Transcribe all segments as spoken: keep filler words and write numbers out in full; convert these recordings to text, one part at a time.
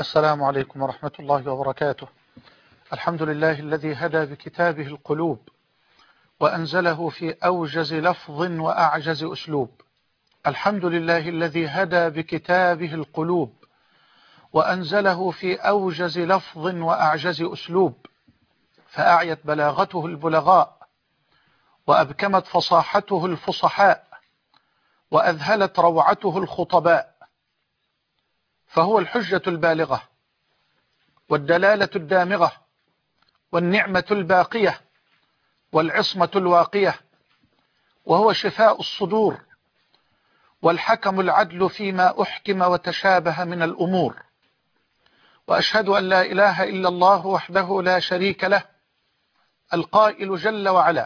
السلام عليكم ورحمة الله وبركاته. الحمد لله الذي هدى بكتابه القلوب وأنزله في أوجز لفظ وأعجز أسلوب. الحمد لله الذي هدى بكتابه القلوب وأنزله في أوجز لفظ وأعجز أسلوب، فأعيت بلاغته البلغاء وأبكمت فصاحته الفصحاء وأذهلت روعته الخطباء، فهو الحجة البالغة والدلالة الدامغة والنعمة الباقية والعصمة الواقية، وهو شفاء الصدور والحكم العدل فيما أحكم وتشابه من الأمور. وأشهد أن لا إله إلا الله وحده لا شريك له، القائل جل وعلا: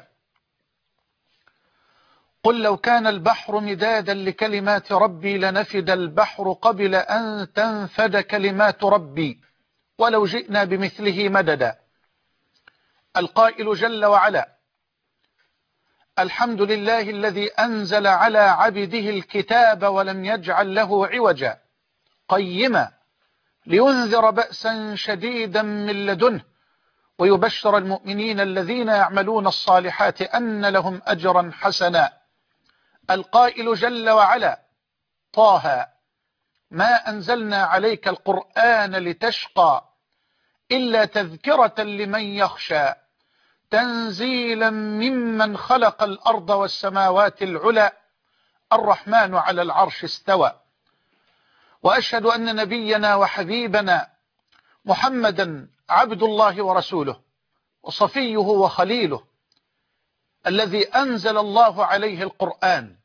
قل لو كان البحر مدادا لكلمات ربي لنفد البحر قبل أن تنفد كلمات ربي ولو جئنا بمثله مددا. القائل جل وعلا: الحمد لله الذي أنزل على عبده الكتاب ولم يجعل له عوجا قيما لينذر بأسا شديدا من لدنه ويبشر المؤمنين الذين يعملون الصالحات أن لهم أجرا حسنا. القائل جل وعلا: طه ما أنزلنا عليك القرآن لتشقى إلا تذكرة لمن يخشى تنزيلا ممن خلق الأرض والسماوات العلى الرحمن على العرش استوى. وأشهد أن نبينا وحبيبنا محمدا عبد الله ورسوله وصفيه وخليله الذي أنزل الله عليه القرآن،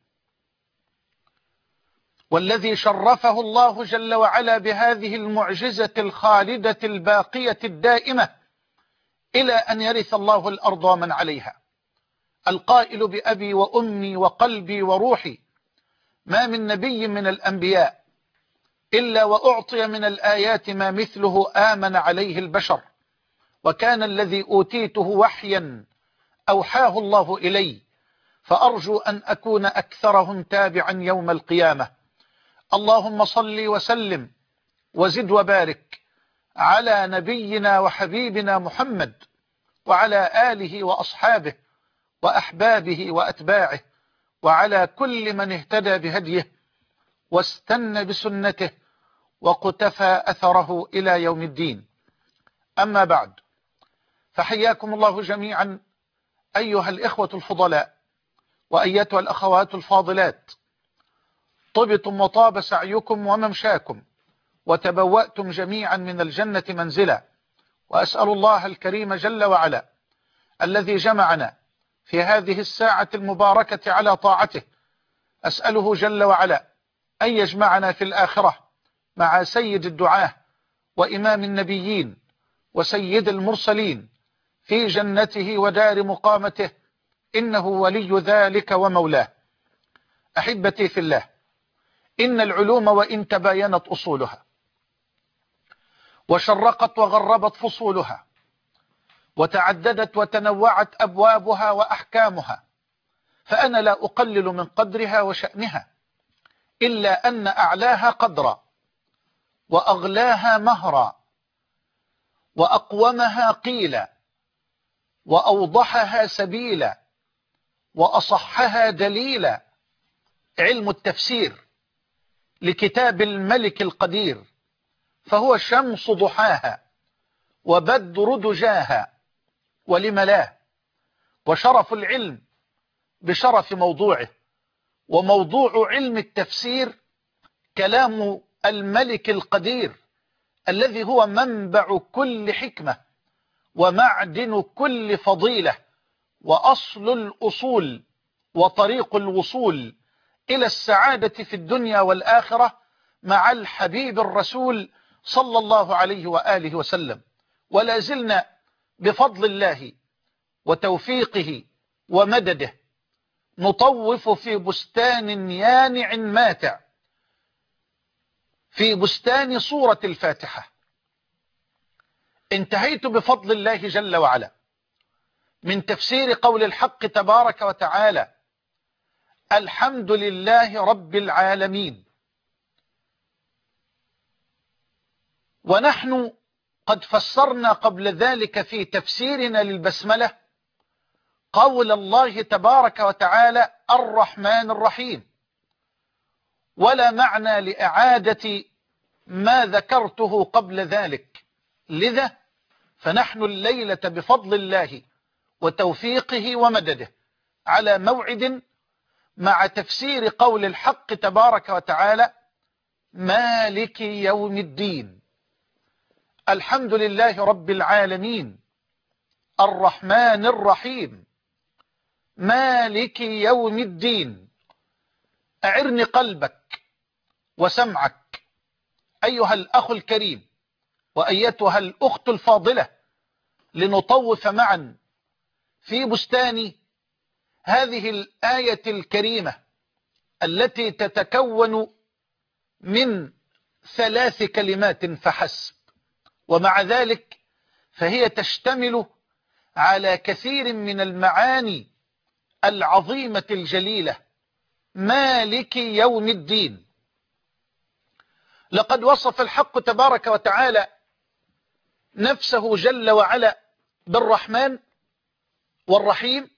والذي شرفه الله جل وعلا بهذه المعجزة الخالدة الباقية الدائمة إلى أن يرث الله الأرض ومن عليها. القائل بأبي وأمي وقلبي وروحي: ما من نبي من الأنبياء إلا وأعطي من الآيات ما مثله آمن عليه البشر، وكان الذي أوتيته وحيا أوحاه الله إلي، فأرجو أن أكون أكثرهم تابعا يوم القيامة. اللهم صل وسلم وزد وبارك على نبينا وحبيبنا محمد وعلى آله وأصحابه وأحبابه وأتباعه وعلى كل من اهتدى بهديه واستنى بسنته وقتفى أثره إلى يوم الدين. أما بعد، فحياكم الله جميعا أيها الإخوة الفضلاء وأيتها الأخوات الفاضلات. طبتم وطاب سعيكم وممشاكم وتبوأتم جميعا من الجنة منزلا، وأسأل الله الكريم جل وعلا الذي جمعنا في هذه الساعة المباركة على طاعته، أسأله جل وعلا أن يجمعنا في الآخرة مع سيد الدعاة وإمام النبيين وسيد المرسلين في جنته ودار مقامته، إنه ولي ذلك ومولاه. أحبتي في الله، إن العلوم وإن تباينت أصولها وشرقت وغربت فصولها وتعددت وتنوعت أبوابها وأحكامها، فأنا لا أقلل من قدرها وشأنها، إلا أن أعلاها قدرا وأغلاها مهرا وأقومها قيلا وأوضحها سبيلا وأصحها دليلا علم التفسير لكتاب الملك القدير، فهو شمس ضحاها وبدر دجاها ولم لا. وشرف العلم بشرف موضوعه، وموضوع علم التفسير كلام الملك القدير الذي هو منبع كل حكمة ومعدن كل فضيلة وأصل الأصول وطريق الوصول إلى السعادة في الدنيا والآخرة مع الحبيب الرسول صلى الله عليه وآله وسلم. ولا زلنا بفضل الله وتوفيقه ومدده نطوف في بستان يانع ماتع، في بستان سورة الفاتحة. انتهيت بفضل الله جل وعلا من تفسير قول الحق تبارك وتعالى: الحمد لله رب العالمين. ونحن قد فسرنا قبل ذلك في تفسيرنا للبسملة قول الله تبارك وتعالى الرحمن الرحيم، ولا معنى لإعادة ما ذكرته قبل ذلك. لذا فنحن الليلة بفضل الله وتوفيقه ومدده على موعد مع تفسير قول الحق تبارك وتعالى مالك يوم الدين. الحمد لله رب العالمين الرحمن الرحيم مالك يوم الدين. أعرني قلبك وسمعك أيها الأخ الكريم وأيتها الأخت الفاضلة لنطوف معا في بستان هذه الآية الكريمة التي تتكون من ثلاث كلمات فحسب، ومع ذلك فهي تشتمل على كثير من المعاني العظيمة الجليلة. مالك يوم الدين. لقد وصف الحق تبارك وتعالى نفسه جل وعلا بالرحمن والرحيم،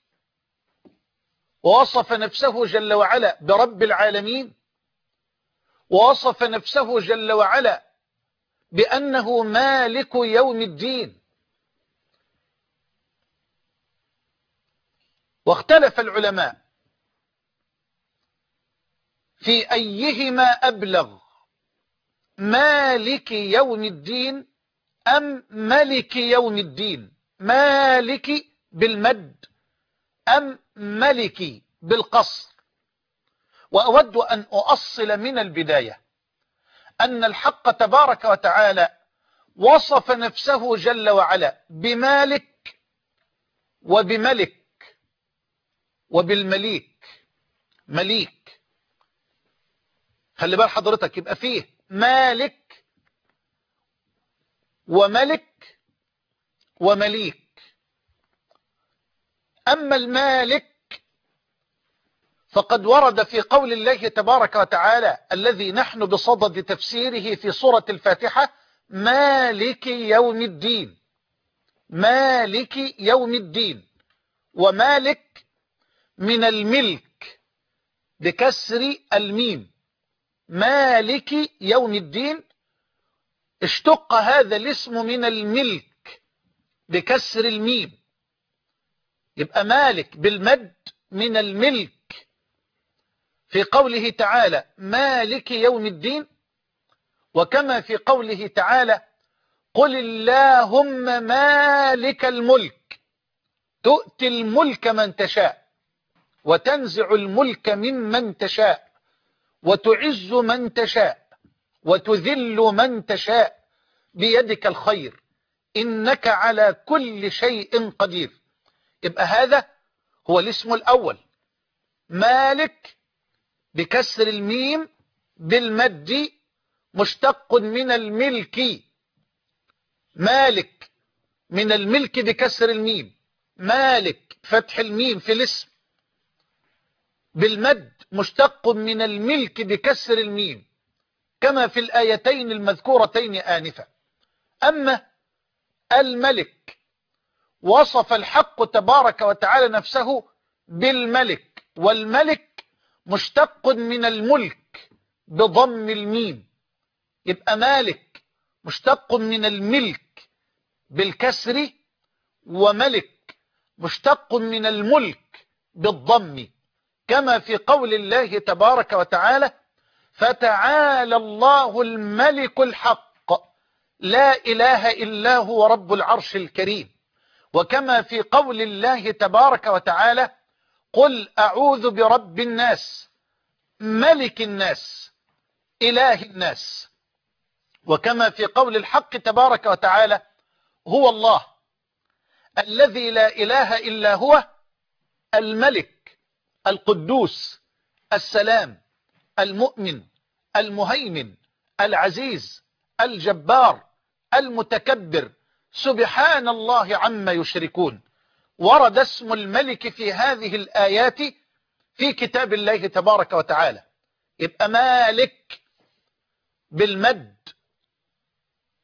ووصف نفسه جل وعلا برب العالمين، ووصف نفسه جل وعلا بأنه مالك يوم الدين. واختلف العلماء في أيهما أبلغ، مالك يوم الدين أم ملك يوم الدين، مالك بالمد أم ملك بالقصر. وأود أن أؤصل من البداية أن الحق تبارك وتعالى وصف نفسه جل وعلا بمالك وبملك وبالمليك. مليك، خلي بال حضرتك، يبقى فيه مالك وملك ومليك. أما المالك فقد ورد في قول الله تبارك وتعالى الذي نحن بصدد تفسيره في سورة الفاتحة مالك يوم الدين. مالك يوم الدين، ومالك من الملك بكسر الميم. مالك يوم الدين اشتق هذا الاسم من الملك بكسر الميم، يبقى مالك بالمد من الملك في قوله تعالى مالك يوم الدين. وكما في قوله تعالى قل اللهم مالك الملك تؤتي الملك من تشاء وتنزع الملك ممن تشاء وتعز من تشاء وتذل من تشاء بيدك الخير إنك على كل شيء قدير. يبقى هذا هو الاسم الأول، مالك بكسر الميم بالمد مشتق من الملك. مالك من الملك بكسر الميم، مالك فتح الميم في الاسم بالمد مشتق من الملك بكسر الميم، كما في الآيتين المذكورتين آنفا. أما الملك وصف الحق تبارك وتعالى نفسه بالملك، والملك مشتق من الملك بضم الميم، يبقى مالك مشتق من الملك بالكسر، وملك مشتق من الملك بالضم، كما في قول الله تبارك وتعالى فتعالى الله الملك الحق لا إله إلا هو رب العرش الكريم. وكما في قول الله تبارك وتعالى قل أعوذ برب الناس ملك الناس إله الناس. وكما في قول الحق تبارك وتعالى هو الله الذي لا إله إلا هو الملك القدوس السلام المؤمن المهيمن العزيز الجبار المتكبر سبحان الله عما يشركون. ورد اسم الملك في هذه الآيات في كتاب الله تبارك وتعالى. يبقى مالك بالمد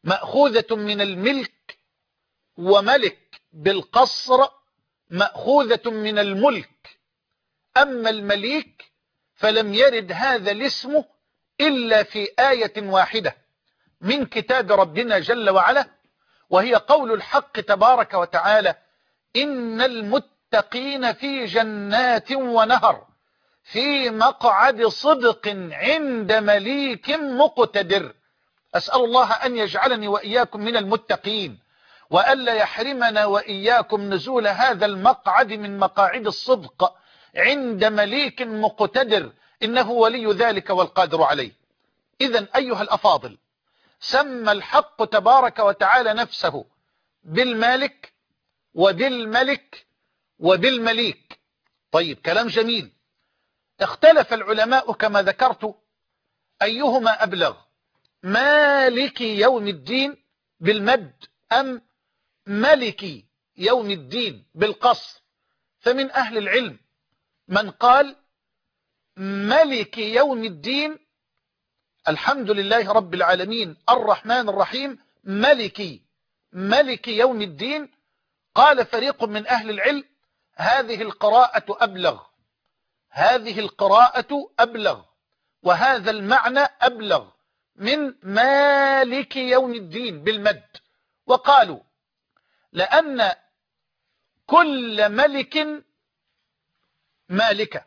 مأخوذة من الملك، وملك بالقصر مأخوذة من الملك. أما المليك فلم يرد هذا الاسم إلا في آية واحدة من كتاب ربنا جل وعلا، وهي قول الحق تبارك وتعالى: إن المتقين في جنات ونهر في مقعد صدق عند مليك مقتدر. أسأل الله أن يجعلني وإياكم من المتقين، وألا يحرمنا وإياكم نزول هذا المقعد من مقاعد الصدق عند مليك مقتدر، إنه ولي ذلك والقادر عليه. إذن أيها الأفاضل، سمى الحق تبارك وتعالى نفسه بالمالك وبالملك وبالمليك. طيب، كلام جميل. اختلف العلماء كما ذكرت أيهما أبلغ، مالك يوم الدين بالمد أم ملك يوم الدين بالقصر. فمن أهل العلم من قال ملك يوم الدين، الحمد لله رب العالمين الرحمن الرحيم، ملكي ملك يوم الدين. قال فريق من أهل العلم هذه القراءة أبلغ، هذه القراءة أبلغ، وهذا المعنى أبلغ من مالك يوم الدين بالمد. وقالوا لأن كل ملك مالكة،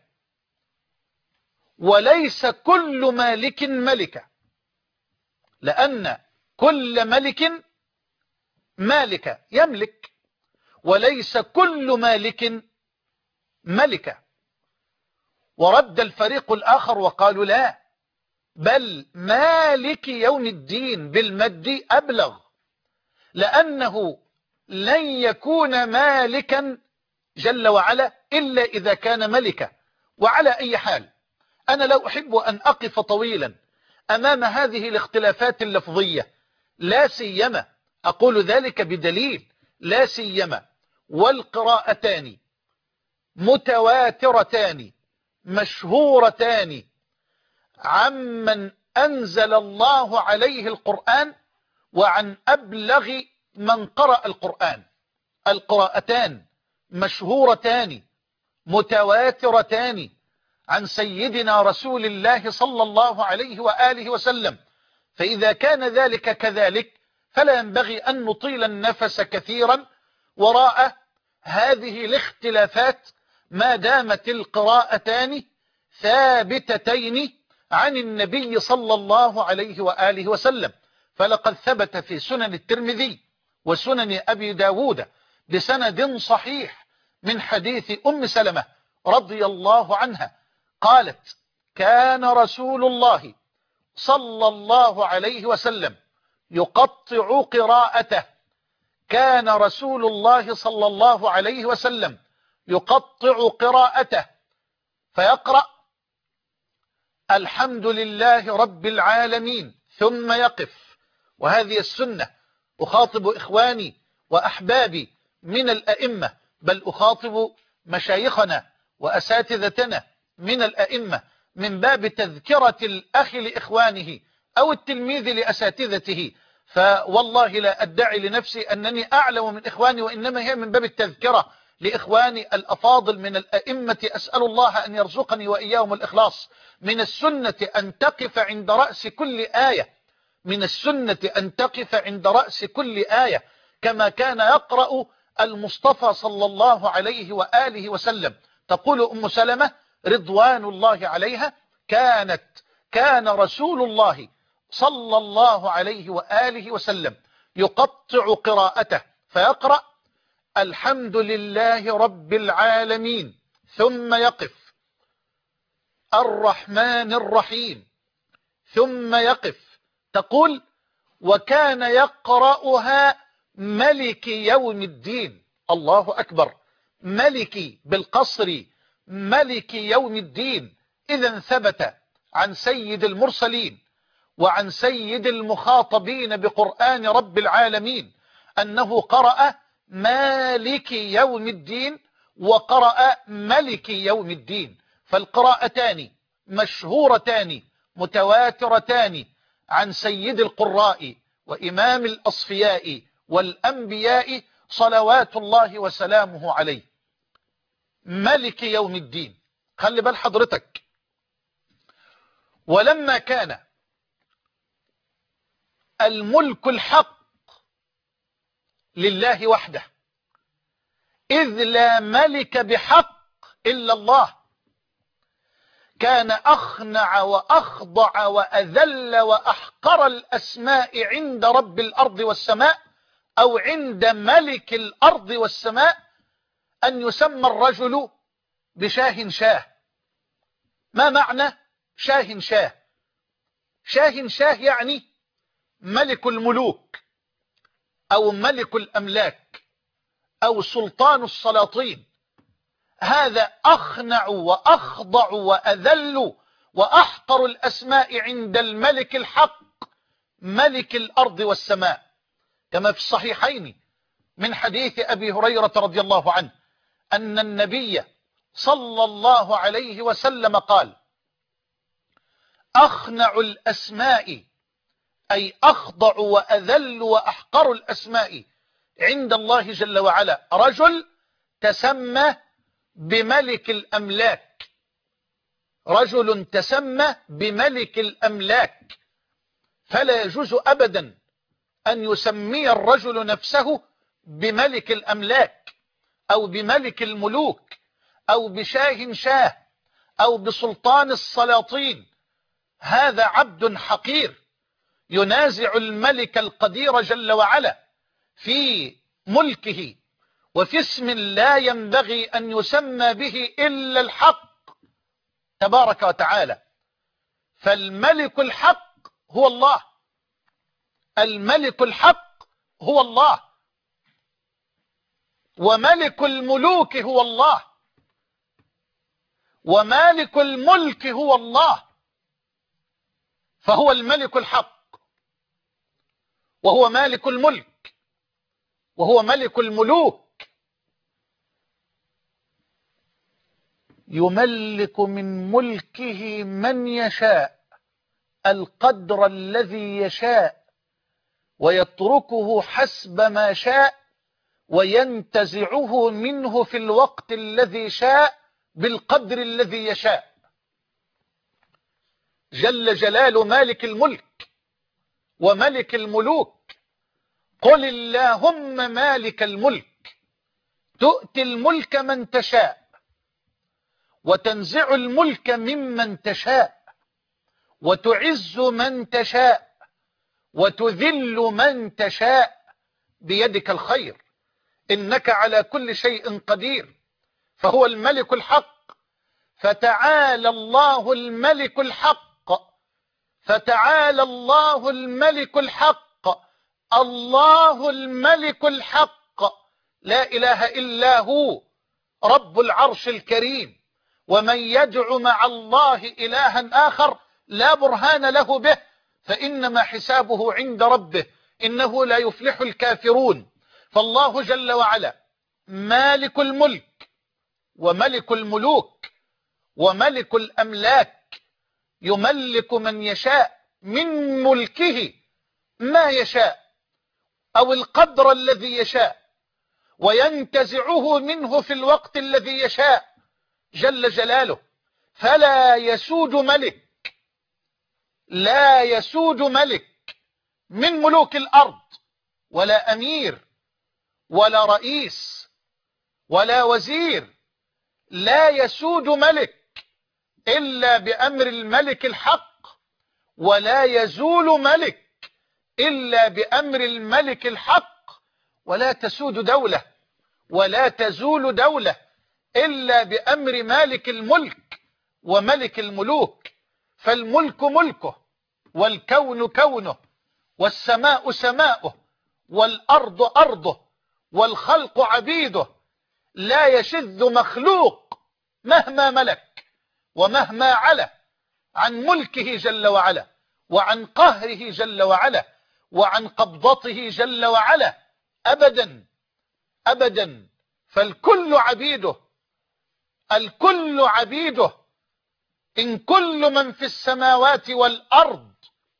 وليس كل مالك ملكة، لأن كل ملك مالكة يملك، وليس كل مالك ملكة. ورد الفريق الآخر وقالوا لا، بل مالك يوم الدين بالمد أبلغ، لأنه لن يكون مالكا جل وعلا إلا إذا كان ملكا. وعلى أي حال، أنا لا أحب أن أقف طويلا أمام هذه الاختلافات اللفظية، لا سيما أقول ذلك بدليل، لا سيما والقراءتان متواترتان مشهورتان عمن أنزل الله عليه القرآن وعن أبلغ من قرأ القرآن. القراءتان مشهورتان متواترتان عن سيدنا رسول الله صلى الله عليه وآله وسلم. فإذا كان ذلك كذلك فلا ينبغي أن نطيل النفس كثيرا وراء هذه الاختلافات، ما دامت القراءتان ثابتتين عن النبي صلى الله عليه وآله وسلم. فلقد ثبت في سنن الترمذي وسنن أبي داود بسند صحيح من حديث أم سلمة رضي الله عنها قالت: كان رسول الله صلى الله عليه وسلم يقطع قراءته، كان رسول الله صلى الله عليه وسلم يقطع قراءته فيقرأ: الحمد لله رب العالمين، ثم يقف. وهذه السنة أخاطب إخواني وأحبابي من الأئمة، بل أخاطب مشايخنا وأساتذتنا من الأئمة من باب تذكرة الأخ لإخوانه أو التلميذ لأساتذته. فوالله لا أدعي لنفسي أنني أعلم من إخواني، وإنما هي من باب التذكرة لإخواني الأفاضل من الأئمة. أسأل الله أن يرزقني وإياهم الإخلاص. من السنة أن تقف عند رأس كل آية، من السنة أن تقف عند رأس كل آية كما كان يقرأ المصطفى صلى الله عليه وآله وسلم. تقول أم سلمة رضوان الله عليها: كانت كان رسول الله صلى الله عليه وآله وسلم يقطع قراءته فيقرأ: الحمد لله رب العالمين، ثم يقف، الرحمن الرحيم، ثم يقف. تقول: وكان يقرأها ملك يوم الدين. الله أكبر، ملك بالقصر، ملك يوم الدين. إذا ثبت عن سيد المرسلين وعن سيد المخاطبين بقرآن رب العالمين أنه قرأ مالك يوم الدين وقرأ ملك يوم الدين. فالقراءتان مشهورتان متواترتان عن سيد القراء وإمام الأصفياء والأنبياء صلوات الله وسلامه عليه، ملك يوم الدين. خلي بال حضرتك، ولما كان الملك الحق لله وحده، إذ لا ملك بحق إلا الله، كان أخنع وأخضع وأذل وأحقر الأسماء عند رب الأرض والسماء، أو عند ملك الأرض والسماء، أن يسمى الرجل بشاه شاه. ما معنى شاه شاه؟ شاه شاه يعني ملك الملوك، أو ملك الأملاك، أو سلطان السلاطين. هذا أخنع وأخضع وأذل وأحقر الأسماء عند الملك الحق ملك الأرض والسماء، كما في الصحيحين من حديث أبي هريرة رضي الله عنه أن النبي صلى الله عليه وسلم قال: أخنع الأسماء، أي أخضع وأذل وأحقر الأسماء عند الله جل وعلا، رجل تسمى بملك الأملاك، رجل تسمى بملك الأملاك. فلا يجوز أبدا أن يسمي الرجل نفسه بملك الأملاك، أو بملك الملوك، أو بشاه شاه، أو بسلطان السلاطين. هذا عبد حقير ينازع الملك القدير جل وعلا في ملكه، وفي اسم لا ينبغي أن يسمى به إلا الحق تبارك وتعالى. فالملك الحق هو الله، الملك الحق هو الله، وملك الملوك هو الله، ومالك الملك هو الله. فهو الملك الحق، وهو مالك الملك، وهو ملك الملوك. يملك من ملكه من يشاء القدر الذي يشاء، ويتركه حسب ما شاء، وينتزعه منه في الوقت الذي شاء بالقدر الذي يشاء. جل جلال مالك الملك وملك الملوك. قل اللهم مالك الملك تؤتي الملك من تشاء، وتنزع الملك ممن تشاء، وتعز من تشاء، وتذل من تشاء، بيدك الخير، إنك على كل شيء قدير. فهو الملك الحق. فتعالى الله الملك الحق، فتعالى الله الملك الحق، الله الملك الحق، لا إله إلا هو رب العرش الكريم. ومن يدع مع الله إلها آخر لا برهان له به فإنما حسابه عند ربه، إنه لا يفلح الكافرون. فالله جل وعلا مالك الملك وملك الملوك وملك الأملاك، يملك من يشاء من ملكه ما يشاء، أو القدر الذي يشاء، وينتزعه منه في الوقت الذي يشاء جل جلاله. فلا يسود ملك، لا يسود ملك من ملوك الأرض، ولا أمير ولا رئيس ولا وزير، لا يسود ملك إلا بأمر الملك الحق، ولا يزول ملك إلا بأمر الملك الحق. ولا تسود دولة ولا تزول دولة إلا بأمر مالك الملك وملك الملوك. فالملك ملكه، والكون كونه، والسماء سماؤه، والأرض أرضه، والخلق عبيده. لا يشذ مخلوق مهما ملك ومهما علا عن ملكه جل وعلا، وعن قهره جل وعلا، وعن قبضته جل وعلا، أبدا أبدا. فالكل عبيده، الكل عبيده. إن كل من في السماوات والأرض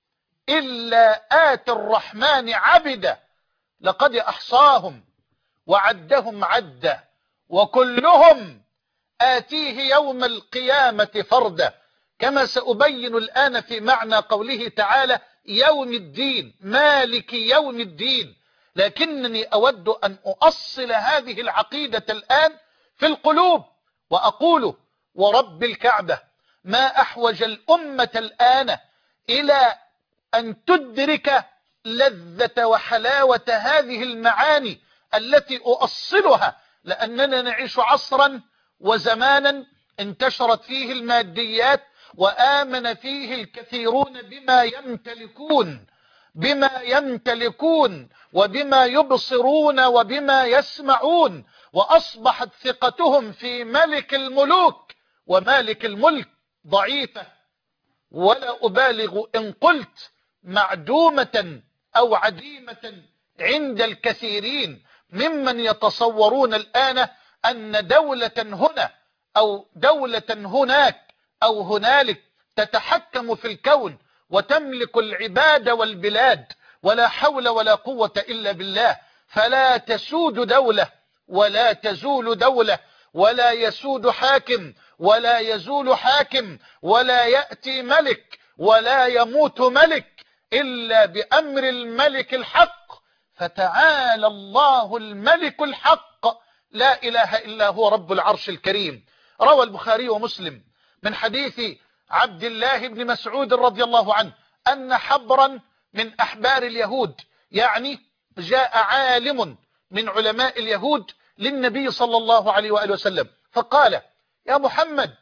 إلا آتي الرحمن عبدا لقد أحصاهم وعدهم عدا وكلهم آتيه يوم القيامة فردا، كما سأبين الآن في معنى قوله تعالى يوم الدين مالك يوم الدين. لكنني أود أن أؤصل هذه العقيدة الآن في القلوب وأقول ورب الكعبة ما أحوج الأمة الآن إلى أن تدرك لذة وحلاوة هذه المعاني التي أؤصلها، لأننا نعيش عصرا وزمانا انتشرت فيه الماديات وآمن فيه الكثيرون بما يمتلكون بما يمتلكون وبما يبصرون وبما يسمعون، وأصبحت ثقتهم في ملك الملوك ومالك الملك ضعيفة، ولا أبالغ إن قلت معدومة أو عديمة عند الكثيرين ممن يتصورون الآن أن دولة هنا أو دولة هناك أو هنالك تتحكم في الكون وتملك العباد والبلاد، ولا حول ولا قوة إلا بالله. فلا تسود دولة ولا تزول دولة ولا يسود حاكم ولا يزول حاكم ولا يأتي ملك ولا يموت ملك إلا بأمر الملك الحق، فتعالى الله الملك الحق لا إله إلا هو رب العرش الكريم. روى البخاري ومسلم من حديث عبد الله بن مسعود رضي الله عنه أن حبرا من أحبار اليهود، يعني جاء عالم من علماء اليهود للنبي صلى الله عليه وآله وسلم فقال يا محمد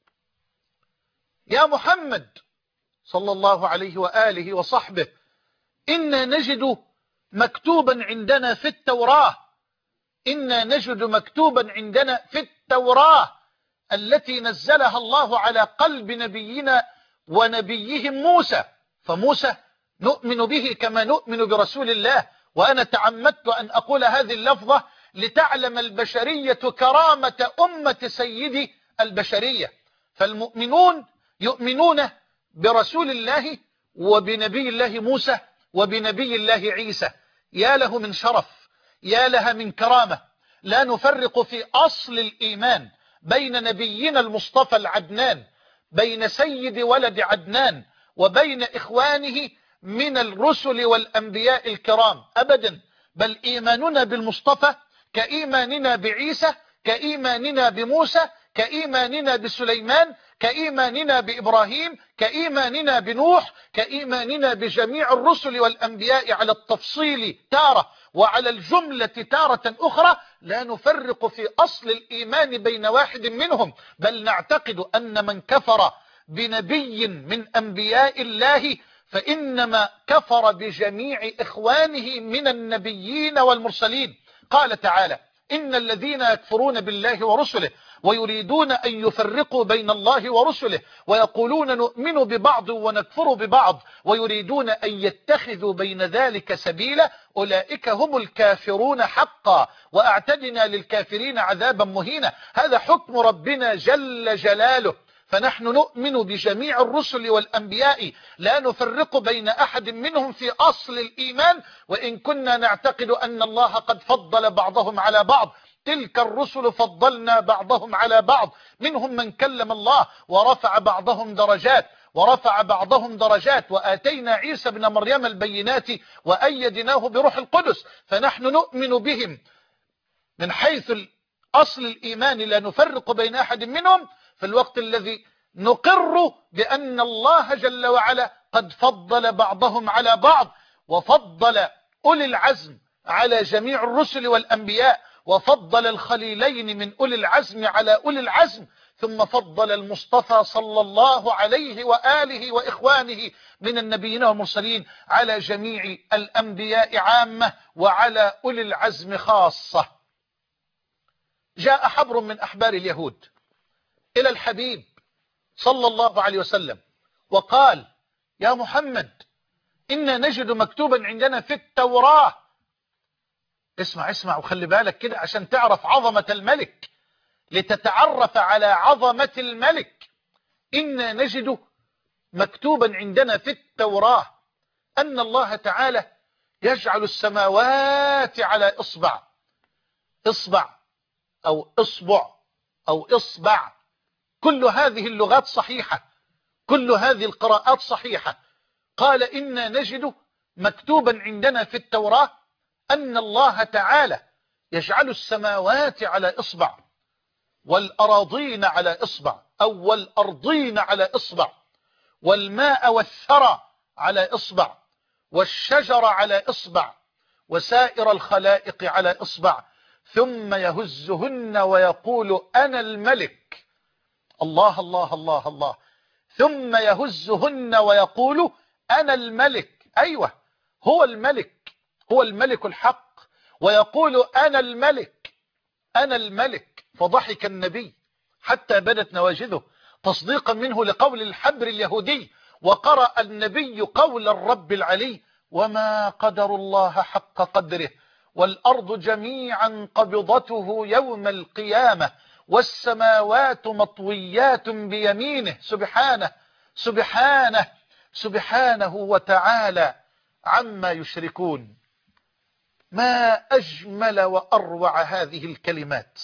يا محمد صلى الله عليه وآله وصحبه إنا نجد مكتوبا عندنا في التوراة إنا نجد مكتوبا عندنا في التوراة التي نزلها الله على قلب نبينا ونبيهم موسى، فموسى نؤمن به كما نؤمن برسول الله. وأنا تعمدت أن أقول هذه اللفظة لتعلم البشرية كرامة أمة سيد البشرية، فالمؤمنون يؤمنون برسول الله وبنبي الله موسى وبنبي الله عيسى. يا له من شرف، يا لها من كرامة، لا نفرق في أصل الإيمان بين نبينا المصطفى العدنان، بين سيد ولد عدنان وبين إخوانه من الرسل والأنبياء الكرام أبدا، بل إيماننا بالمصطفى كإيماننا بعيسى، كإيماننا بموسى، كإيماننا بسليمان، كإيماننا بإبراهيم، كإيماننا بنوح، كإيماننا بجميع الرسل والأنبياء على التفصيل تارة وعلى الجملة تارة أخرى. لا نفرق في أصل الإيمان بين واحد منهم، بل نعتقد أن من كفر بنبي من أنبياء الله فإنما كفر بجميع إخوانه من النبيين والمرسلين. قال تعالى إن الذين يكفرون بالله ورسله ويريدون أن يفرقوا بين الله ورسله ويقولون نؤمن ببعض ونكفر ببعض ويريدون أن يتخذوا بين ذلك سبيلا أولئك هم الكافرون حقا وأعتدنا للكافرين عذابا مهينا. هذا حكم ربنا جل جلاله، فنحن نؤمن بجميع الرسل والأنبياء لا نفرق بين أحد منهم في أصل الإيمان، وإن كنا نعتقد أن الله قد فضل بعضهم على بعض. تلك الرسل فضلنا بعضهم على بعض، منهم من كلم الله ورفع بعضهم درجات ورفع بعضهم درجات وآتينا عيسى بن مريم البينات وأيدناه بروح القدس. فنحن نؤمن بهم من حيث أصل الإيمان لا نفرق بين أحد منهم، في الوقت الذي نقر بأن الله جل وعلا قد فضل بعضهم على بعض، وفضل أولي العزم على جميع الرسل والأنبياء، وفضل الخليلين من أولي العزم على أولي العزم، ثم فضل المصطفى صلى الله عليه وآله وإخوانه من النبيين والمرسلين على جميع الأنبياء عامة وعلى أولي العزم خاصة. جاء حبر من أحبار اليهود إلى الحبيب صلى الله عليه وسلم وقال يا محمد إنا نجد مكتوبا عندنا في التوراة، اسمع اسمع وخلي بالك كده عشان تعرف عظمة الملك، لتتعرف على عظمة الملك. إنا نجد مكتوبا عندنا في التوراة أن الله تعالى يجعل السماوات على إصبع، إصبع أو إصبع أو إصبع، كل هذه اللغات صحيحة، كل هذه القراءات صحيحة. قال إنا نجد مكتوبا عندنا في التوراة أن الله تعالى يجعل السماوات على إصبع، والأراضين على إصبع، أو والأرضين على إصبع، والماء والثرى على إصبع، والشجر على إصبع، وسائر الخلائق على إصبع، ثم يهزهن ويقول أنا الملك. الله الله الله الله. ثم يهزهن ويقول أنا الملك. أيوة، هو الملك، هو الملك الحق، ويقول أنا الملك، أنا الملك. فضحك النبي حتى بدت نواجذه تصديقا منه لقول الحبر اليهودي، وقرأ النبي قول الرب العلي وما قدر الله حق قدره والأرض جميعا قبضته يوم القيامة والسماوات مطويات بيمينه. سبحانه سبحانه سبحانه وتعالى عما يشركون. ما أجمل وأروع هذه الكلمات.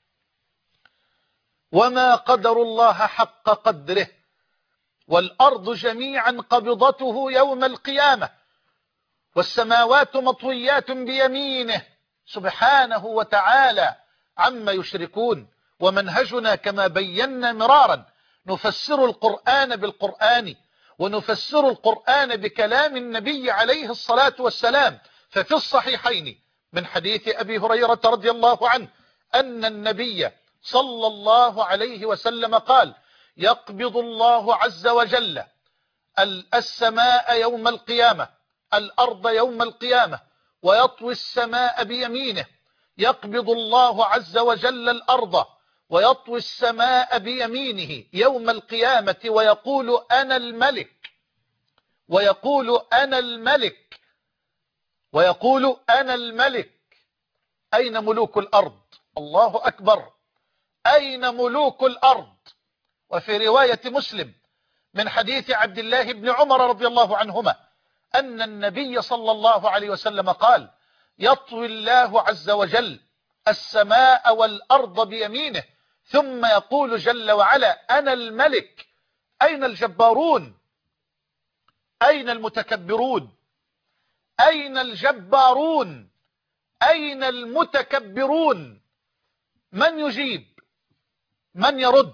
وما قدر الله حق قدره والأرض جميعا قبضته يوم القيامة والسماوات مطويات بيمينه سبحانه وتعالى عما يشركون. ومنهجنا كما بينا مرارا نفسر القرآن بالقرآن، ونفسر القرآن بكلام النبي عليه الصلاة والسلام. ففي الصحيحين من حديث أبي هريرة رضي الله عنه أن النبي صلى الله عليه وسلم قال يقبض الله عز وجل السماء يوم القيامة، الأرض يوم القيامة، ويطوي السماء بيمينه. يقبض الله عز وجل الأرض ويطوي السماء بيمينه يوم القيامة ويقول أنا الملك، ويقول أنا الملك، ويقول أنا الملك. أين ملوك الأرض؟ الله أكبر. أين ملوك الأرض؟ وفي رواية مسلم من حديث عبد الله بن عمر رضي الله عنهما أن النبي صلى الله عليه وسلم قال يطوي الله عز وجل السماء والأرض بيمينه ثم يقول جل وعلا أنا الملك. أين الجبارون؟ أين المتكبرون؟ أين الجبارون؟ أين المتكبرون؟ من يجيب؟ من يرد؟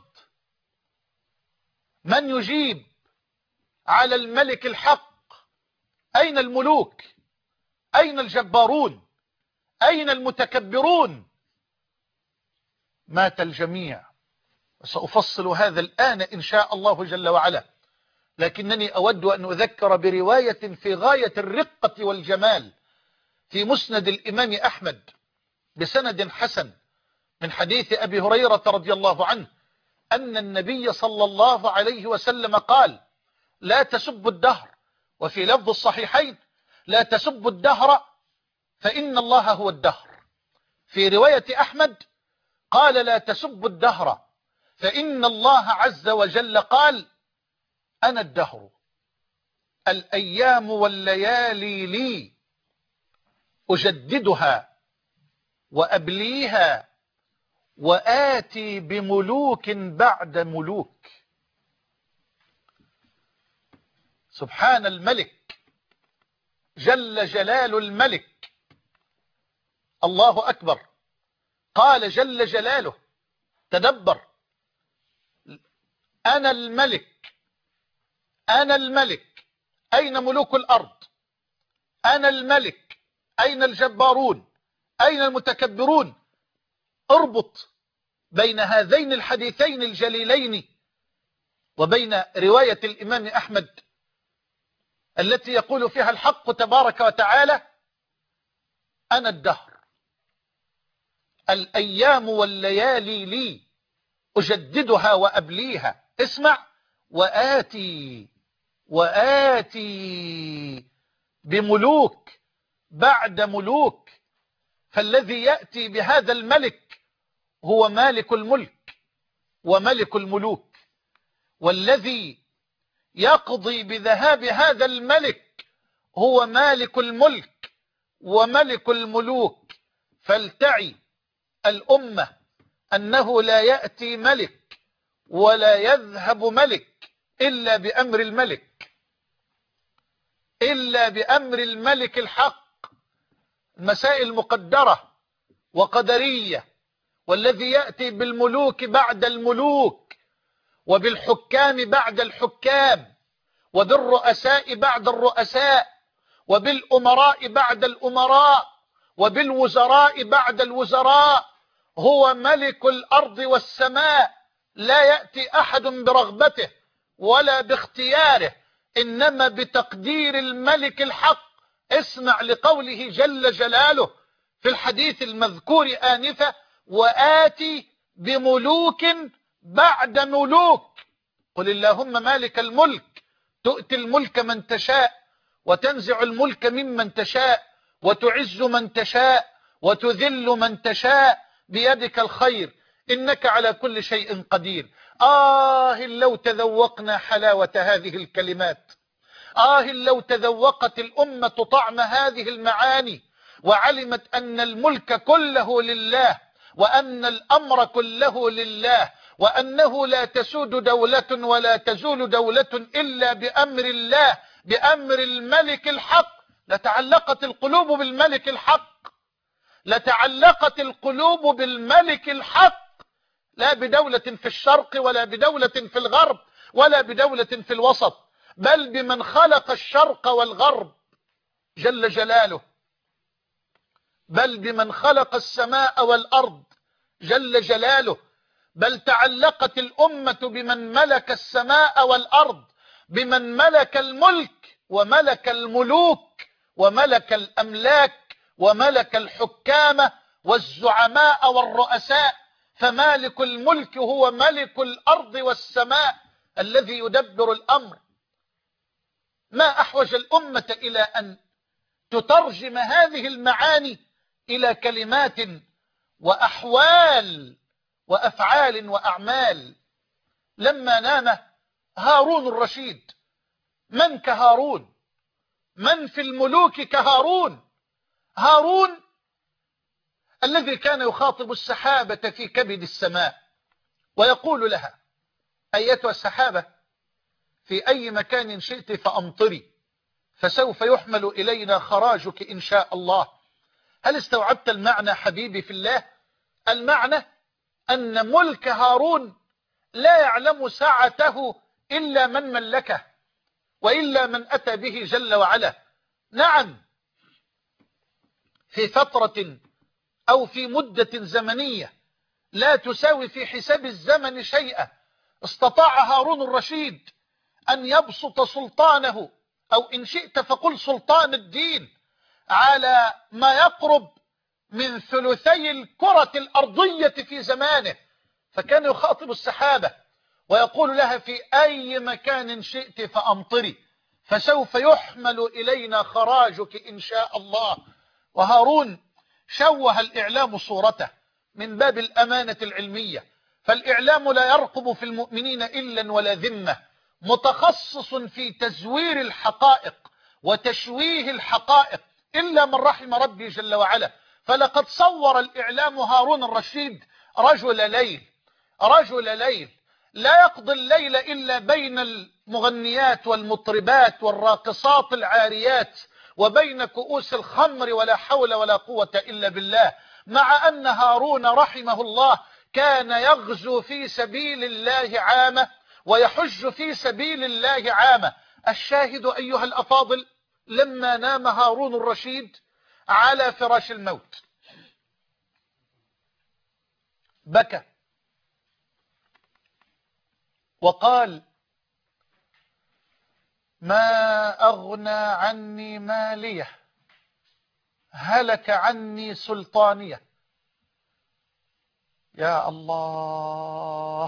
من يجيب على الملك الحق؟ أين الملوك؟ أين الجبارون؟ أين المتكبرون؟ مات الجميع. وسأفصل هذا الآن إن شاء الله جل وعلا، لكنني أود أن أذكر برواية في غاية الرقة والجمال في مسند الإمام أحمد بسند حسن من حديث أبي هريرة رضي الله عنه أن النبي صلى الله عليه وسلم قال لا تسبوا الدهر، وفي لفظ الصحيحين لا تسبوا الدهر فإن الله هو الدهر. في رواية أحمد قال لا تسبوا الدهر فإن الله عز وجل قال أنا الدهر الأيام والليالي لي أجددها وأبليها وآتي بملوك بعد ملوك. سبحان الملك جل جلال الملك. الله أكبر. قال جل جلاله تدبر أنا الملك، أنا الملك. أين ملوك الأرض؟ أنا الملك. أين الجبارون؟ أين المتكبرون؟ اربط بين هذين الحديثين الجليلين وبين رواية الإمام أحمد التي يقول فيها الحق تبارك وتعالى أنا الدهر الأيام والليالي لي أجددها وأبليها. اسمع وآتي وآتي بملوك بعد ملوك. فالذي يأتي بهذا الملك هو مالك الملك وملك الملوك، والذي يقضي بذهاب هذا الملك هو مالك الملك وملك الملوك، فلتعي الأمة أنه لا يأتي ملك ولا يذهب ملك إلا بأمر الملك، إلا بأمر الملك الحق. مسائل مقدرة وقدرية، والذي يأتي بالملوك بعد الملوك وبالحكام بعد الحكام وبالرؤساء بعد الرؤساء وبالأمراء بعد الأمراء وبالوزراء بعد الوزراء هو ملك الأرض والسماء. لا يأتي أحد برغبته ولا باختياره، إنما بتقدير الملك الحق. اسمع لقوله جل جلاله في الحديث المذكور آنفة: وآتي بملوك بعد ملوك. قل اللهم مالك الملك تؤتي الملك من تشاء وتنزع الملك ممن تشاء وتعز من تشاء وتذل من تشاء بيدك الخير إنك على كل شيء قدير. آه لو تذوقنا حلاوة هذه الكلمات، آه لو تذوقت الأمة طعم هذه المعاني وعلمت أن الملك كله لله وأن الأمر كله لله وأنه لا تسود دولة ولا تزول دولة إلا بأمر الله، بأمر الملك الحق. لتعلقت القلوب بالملك الحق، لتعلقت القلوب بالملك الحق، لا بدولة في الشرق ولا بدولة في الغرب ولا بدولة في الوسط، بل بمن خلق الشرق والغرب جل جلاله، بل بمن خلق السماء والأرض جل جلاله. بل تعلقت الأمة بمن ملك السماء والأرض، بمن ملك الملك وملك الملوك وملك الأملاك وملك الحكام والزعماء والرؤساء. فمالك الملك هو ملك الأرض والسماء الذي يدبر الأمر. ما أحوج الأمة إلى أن تترجم هذه المعاني إلى كلمات وأحوال وأفعال وأعمال. لما نام هارون الرشيد، من كهارون؟ من في الملوك كهارون؟ هارون الذي كان يخاطب السحابة في كبد السماء ويقول لها: أيتها السحابة في أي مكان شئت فأمطري، فسوف يحمل إلينا خراجك إن شاء الله. هل استوعبت المعنى حبيبي في الله؟ المعنى أن ملك هارون لا يعلم سعته إلا من ملكه وإلا من أتى به جل وعلا. نعم، في فترة أو في مدة زمنية لا تساوي في حساب الزمن شيئا استطاع هارون الرشيد أن يبسط سلطانه، أو إن شئت فقل سلطان الدين، على ما يقرب من ثلثي الكرة الأرضية في زمانه. فكان يخاطب السحابة ويقول لها: في أي مكان شئت فأمطري، فسوف يحمل إلينا خراجك إن شاء الله. وهارون شوه الإعلام صورته من باب الأمانة العلمية، فالإعلام لا يرقب في المؤمنين إلا ولا ذمة، متخصص في تزوير الحقائق وتشويه الحقائق إلا من رحم ربي جل وعلا. فلقد صور الإعلام هارون الرشيد رجل ليل، رجل ليل لا يقضي الليل إلا بين المغنيات والمطربات والراقصات العاريات وبين كؤوس الخمر، ولا حول ولا قوة إلا بالله. مع أن هارون رحمه الله كان يغزو في سبيل الله عامة ويحج في سبيل الله عامة. الشاهد أيها الأفاضل: لما نام هارون الرشيد على فراش الموت بكى وقال: ما أغنى عني مالية، هلك عني سلطانية. يا الله،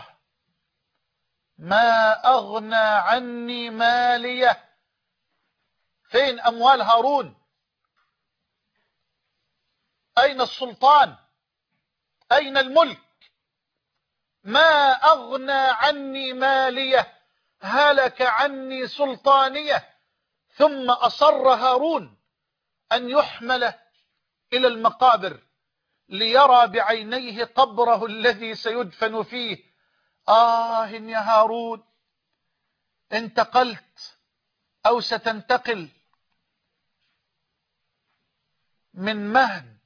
ما أغنى عني مالية. فين أموال هارون؟ أين السلطان؟ أين الملك؟ ما أغنى عني مالية، هلك عني سلطانية. ثم أصر هارون أن يحمل إلى المقابر ليرى بعينيه قبره الذي سيدفن فيه. آه يا هارون، انتقلت أو ستنتقل من مهد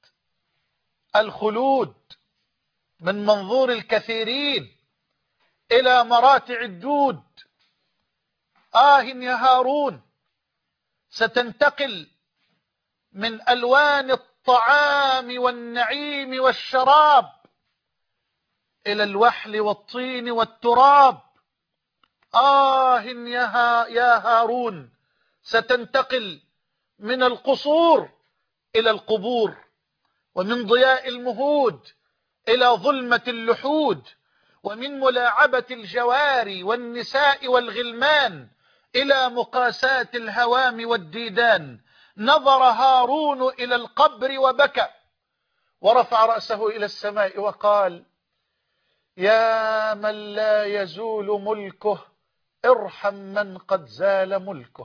الخلود من منظور الكثيرين إلى مراتع الدود. آه يا هارون، ستنتقل من ألوان الطعام والنعيم والشراب إلى الوحل والطين والتراب. آه يا هارون، ستنتقل من القصور إلى القبور، ومن ضياء المهود إلى ظلمة اللحود، ومن ملاعبة الجواري والنساء والغلمان إلى مقاساة الهوام والديدان. نظر هارون إلى القبر وبكى، ورفع رأسه إلى السماء وقال: يا من لا يزول ملكه ارحم من قد زال ملكه.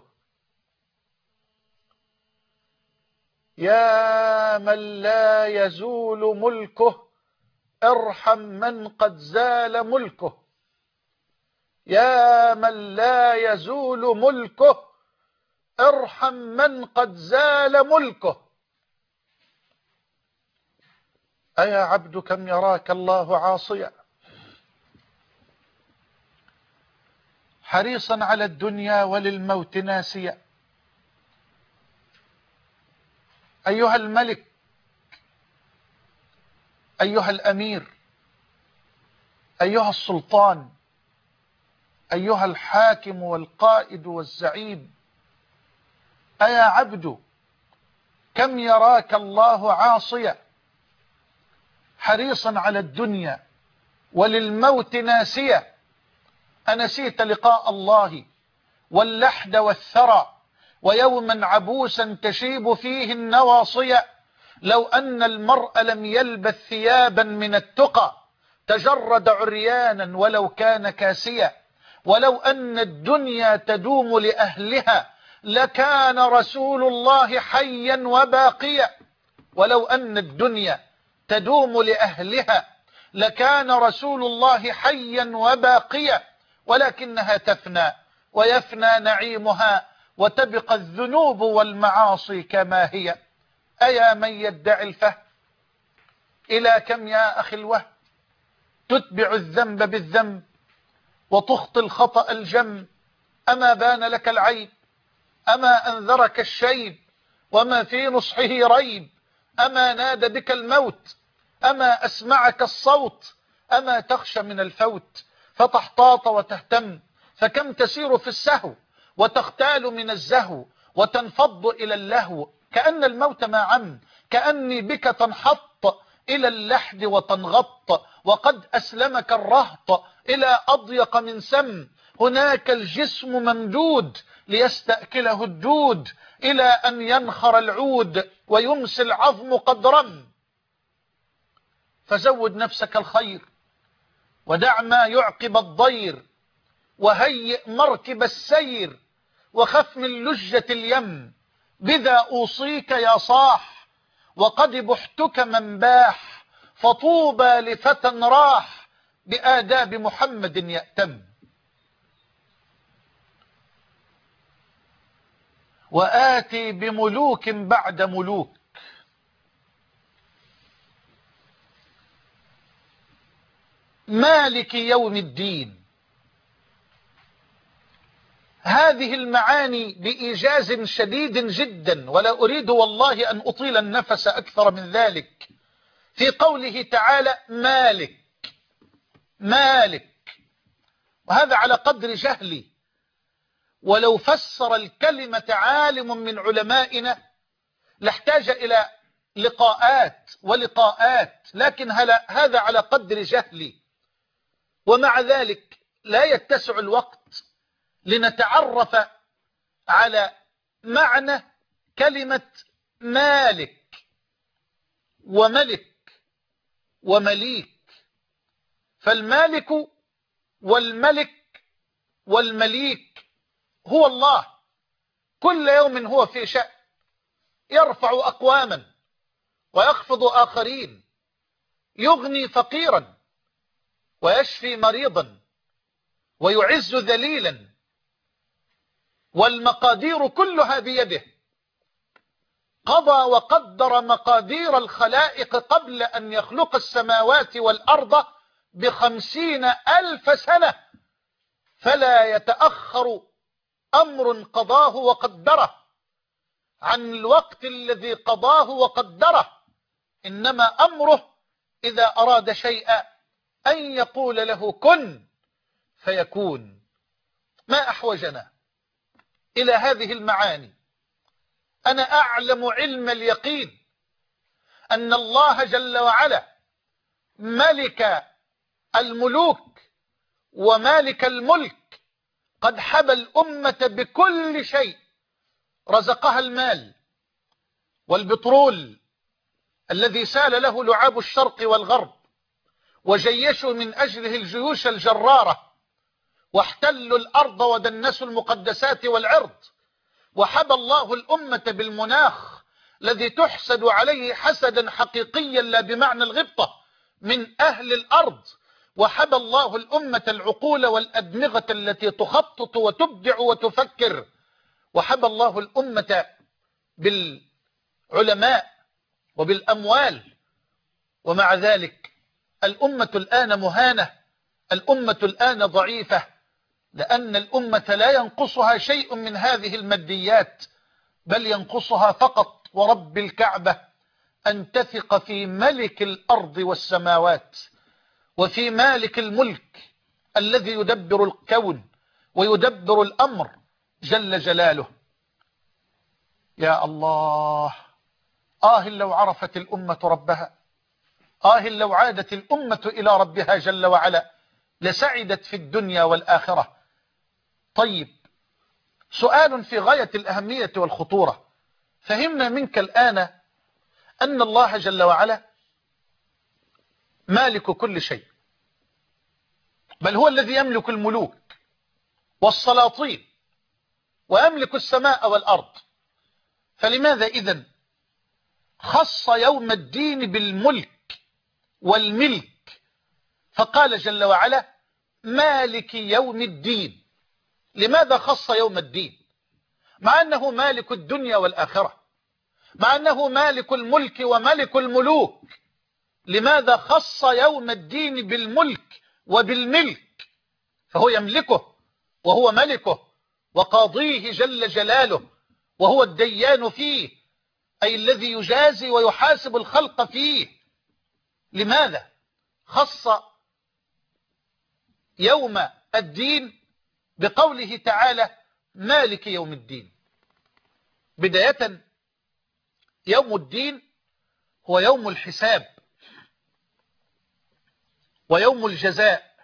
يا من لا يزول ملكه ارحم من قد زال ملكه. يا من لا يزول ملكه ارحم من قد زال ملكه. أيا عبد كم يراك الله عاصيا، حريصا على الدنيا وللموت ناسيا. أيها الملك، أيها الأمير، أيها السلطان، أيها الحاكم والقائد والزعيم، أيا عبد كم يراك الله عاصيا، حريصا على الدنيا وللموت ناسيا. أنسيت لقاء الله واللحد والثرى، ويوما عبوسا تشيب فيه النواصيا. لو أن المرء لم يلبث ثيابا من التقى تجرد عريانا ولو كان كاسيا. ولو أن الدنيا تدوم لأهلها لكان رسول الله حيا وباقيا. ولو أن الدنيا تدوم لأهلها لكان رسول الله حيا وباقيا، ولكنها تفنى ويفنى نعيمها وتبقى الذنوب والمعاصي كما هي. أيا من يدعي الفهم، إلى كم يا أخي الوهم تتبع الذنب بالذنب وتخطي الخطأ الجم. أما بان لك العيب، أما أنذرك الشيب، وما في نصحه ريب. أما نادى بك الموت، أما أسمعك الصوت، أما تخشى من الفوت فتحتاط وتهتم. فكم تسير في السهو وتختال من الزهو وتنفض إلى اللهو، كأن الموت ما عم، كأني بك تنحط إلى اللحد وتنغط، وقد أسلمك الرهط إلى أضيق من سم. هناك الجسم ممدود ليستأكله الدود، إلى أن ينخر العود ويمسي العظم قد رم. فزود نفسك الخير ودع ما يعقب الضير، وهيئ مركب السير وخف من لجة اليم. بذا أوصيك يا صاح وقد بحتك من باح، فطوبى لفتى راح بآداب محمد يأتم. وآتي بملوك بعد ملوك، مالك يوم الدين. هذه المعاني بإيجاز شديد جدا، ولا أريد والله أن أطيل النفس أكثر من ذلك. في قوله تعالى مالك مالك، وهذا على قدر جهلي، ولو فسر الكلمة عالم من علمائنا لاحتاج إلى لقاءات ولقاءات، لكن هذا على قدر جهلي. ومع ذلك لا يتسع الوقت لنتعرف على معنى كلمة مالك وملك ومليك. فالمالك والملك والمليك هو الله كل يوم هو في شأن، يرفع أقواما ويخفض آخرين، يغني فقيرا ويشفي مريضا ويعز ذليلا، والمقادير كلها بيده. قضى وقدر مقادير الخلائق قبل أن يخلق السماوات والأرض بخمسين ألف سنة، فلا يتأخر أمر قضاه وقدره عن الوقت الذي قضاه وقدره، إنما أمره إذا أراد شيئا أن يقول له كن فيكون. ما أحوجنا إلى هذه المعاني. أنا أعلم علم اليقين أن الله جل وعلا ملك الملوك ومالك الملك قد حبى الأمة بكل شيء، رزقها المال والبترول الذي سال له لعاب الشرق والغرب، وجيشوا من أجله الجيوش الجرارة، واحتلوا الأرض ودنسوا المقدسات والعرض، وحبى الله الأمة بالمناخ الذي تحسد عليه حسدا حقيقيا لا بمعنى الغبطة من أهل الأرض، وحبى الله الأمة العقول والأدمغة التي تخطط وتبدع وتفكر، وحبى الله الأمة بالعلماء وبالأموال. ومع ذلك الأمة الآن مهانة، الأمة الآن ضعيفة، لأن الأمة لا ينقصها شيء من هذه الماديات، بل ينقصها فقط ورب الكعبة أن تثق في ملك الأرض والسماوات، وفي مالك الملك الذي يدبر الكون ويدبر الأمر جل جلاله. يا الله، آه لو عرفت الأمة ربها، آه لو عادت الأمة إلى ربها جل وعلا لسعدت في الدنيا والآخرة. طيب، سؤال في غاية الأهمية والخطورة. فهمنا منك الآن أن الله جل وعلا مالك كل شيء، بل هو الذي يملك الملوك والسلاطين ويملك السماء والأرض. فلماذا إذن خص يوم الدين بالملك والملك، فقال جل وعلا مالك يوم الدين؟ لماذا خص يوم الدين مع أنه مالك الدنيا والآخرة، مع أنه مالك الملك وملك الملوك؟ لماذا خص يوم الدين بالملك وبالملك؟ فهو يملكه وهو ملكه وقاضيه جل جلاله، وهو الديان فيه، أي الذي يجازي ويحاسب الخلق فيه. لماذا خص يوم الدين بقوله تعالى مالك يوم الدين؟ بداية، يوم الدين هو يوم الحساب ويوم الجزاء.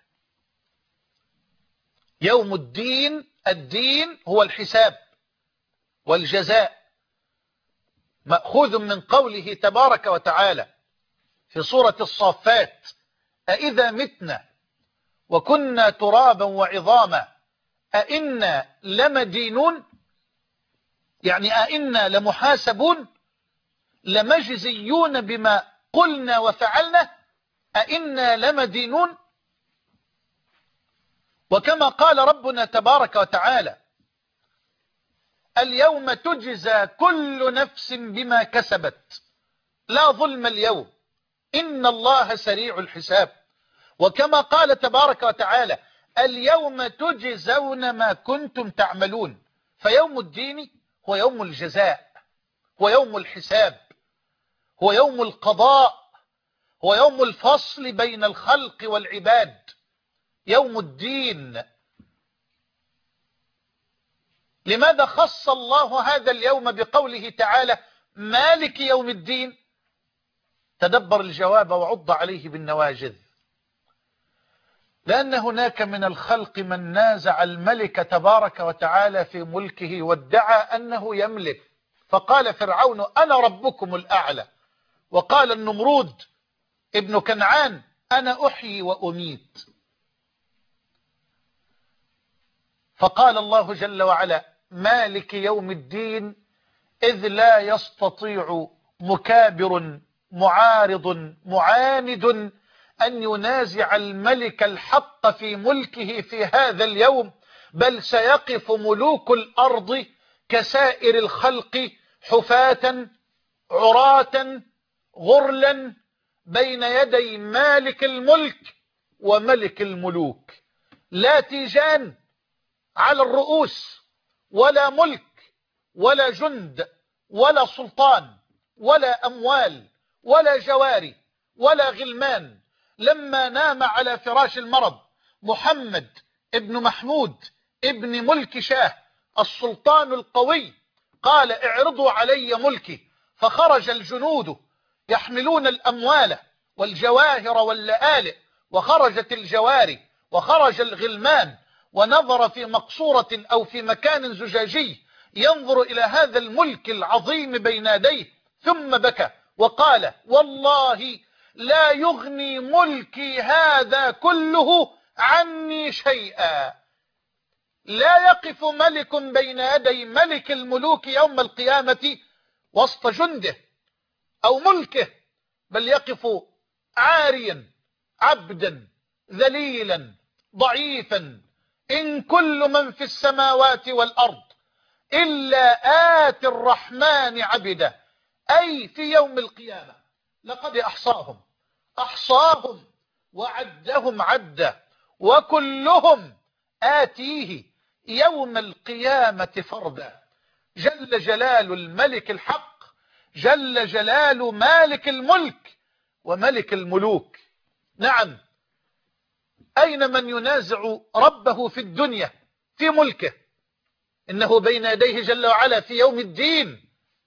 يوم الدين، الدين هو الحساب والجزاء، مأخوذ من قوله تبارك وتعالى في سورة الصافات أإذا متنا وكنا ترابا وعظاما أإنا لمدينون، يعني أإنا لمحاسبون لمجزيون بما قلنا وفعلنا أإنا لمدينون. وكما قال ربنا تبارك وتعالى اليوم تجزى كل نفس بما كسبت لا ظلم اليوم إن الله سريع الحساب. وكما قال تبارك وتعالى اليوم تجزون ما كنتم تعملون. فيوم الدين هو يوم الجزاء، هو يوم الحساب، هو يوم القضاء، هو يوم الفصل بين الخلق والعباد. يوم الدين. لماذا خص الله هذا اليوم بقوله تعالى مالك يوم الدين؟ تدبر الجواب وعض عليه بالنواجذ. لأن هناك من الخلق من نازع الملك تبارك وتعالى في ملكه وادعى أنه يملك، فقال فرعون أنا ربكم الأعلى، وقال النمرود ابن كنعان أنا أحيي وأميت. فقال الله جل وعلا مالك يوم الدين، إذ لا يستطيع مكابر معارض معاند أن ينازع الملك الحق في ملكه في هذا اليوم، بل سيقف ملوك الأرض كسائر الخلق حفاة عراة غرلا بين يدي مالك الملك وملك الملوك، لا تيجان على الرؤوس ولا ملك ولا جند ولا سلطان ولا أموال ولا جواري ولا غلمان. لما نام على فراش المرض محمد ابن محمود ابن ملك شاه السلطان القوي، قال اعرضوا علي ملكي، فخرج الجنود يحملون الأموال والجواهر واللآلئ، وخرجت الجواري وخرج الغلمان، ونظر في مقصورة أو في مكان زجاجي ينظر إلى هذا الملك العظيم بين يديه، ثم بكى وقال والله لا يغني ملكي هذا كله عني شيئا. لا يقف ملك بين يدي ملك الملوك يوم القيامة وسط جنده أو ملكه، بل يقف عاريا عبدا ذليلا ضعيفا. إن كل من في السماوات والأرض إلا آتي الرحمن عبدا، أي في يوم القيامة لقد أحصاهم أحصاهم وعدهم عدا، وكلهم آتيه يوم القيامة فردا. جل جلال الملك الحق، جل جلال مالك الملك وملك الملوك. نعم، أين من ينازع ربه في الدنيا في ملكه؟ إنه بين يديه جل وعلا في يوم الدين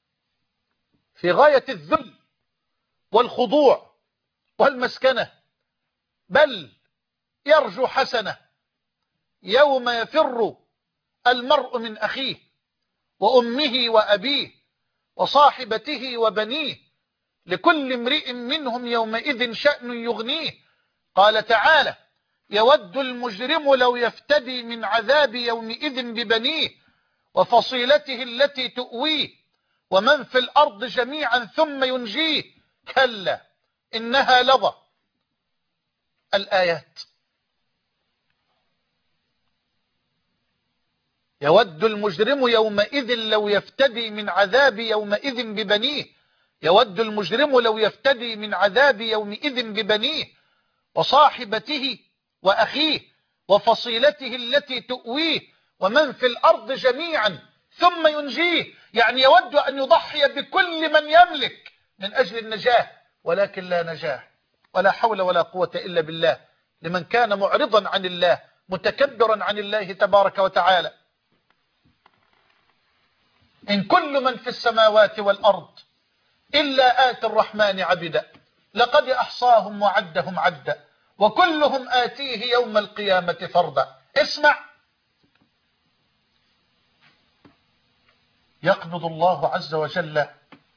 في غاية الذل والخضوع والمسكنة، بل يرجو حسنة يوم يفر المرء من أخيه وأمه وأبيه وصاحبته وبنيه، لكل امرئ منهم يومئذ شأن يغنيه. قال تعالى يود المجرم لو يفتدي من عذاب يومئذ ببنيه وفصيلته التي تؤويه ومن في الأرض جميعا ثم ينجيه، كلا إنها لظى. الآيات. يود المجرم يومئذ لو يفتدي من عذاب يومئذ ببنيه، يود المجرم لو يفتدي من عذاب يومئذ ببنيه وصاحبته وأخيه وفصيلته التي تؤويه ومن في الأرض جميعا ثم ينجيه. يعني يود أن يضحي بكل من يملك من أجل النجاة، ولكن لا نجاة ولا حول ولا قوة إلا بالله لمن كان معرضا عن الله متكبرا عن الله تبارك وتعالى. إن كل من في السماوات والأرض إلا آتي الرحمن عبدا، لقد أحصاهم وعدهم عدا، وكلهم آتيه يوم القيامة فردا. اسمع، يقبض الله عز وجل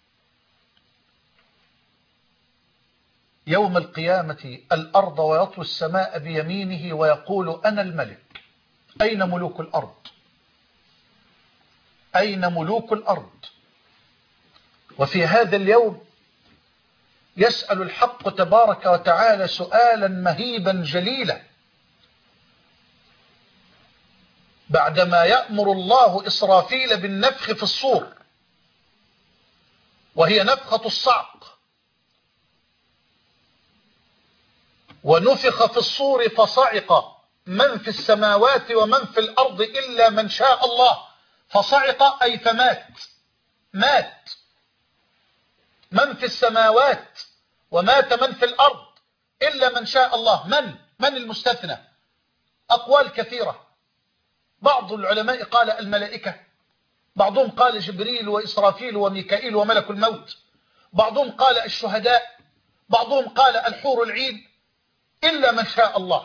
يوم القيامة الأرض ويطوي السماء بيمينه ويقول أنا الملك. أين ملوك الأرض؟ أين ملوك الأرض؟ وفي هذا اليوم يسأل الحق تبارك وتعالى سؤالا مهيبا جليلا، بعدما يأمر الله إسرافيل بالنفخ في الصور، وهي نفخة الصعق، ونفخ في الصور فصعق من في السماوات ومن في الأرض إلا من شاء الله. فصعق أي فمات، مات من في السماوات ومات من في الأرض إلا من شاء الله. من من المستثنى؟ أقوال كثيرة. بعض العلماء قال الملائكة، بعضهم قال جبريل وإسرافيل وميكائيل وملك الموت، بعضهم قال الشهداء، بعضهم قال الحور العين، إلا من شاء الله.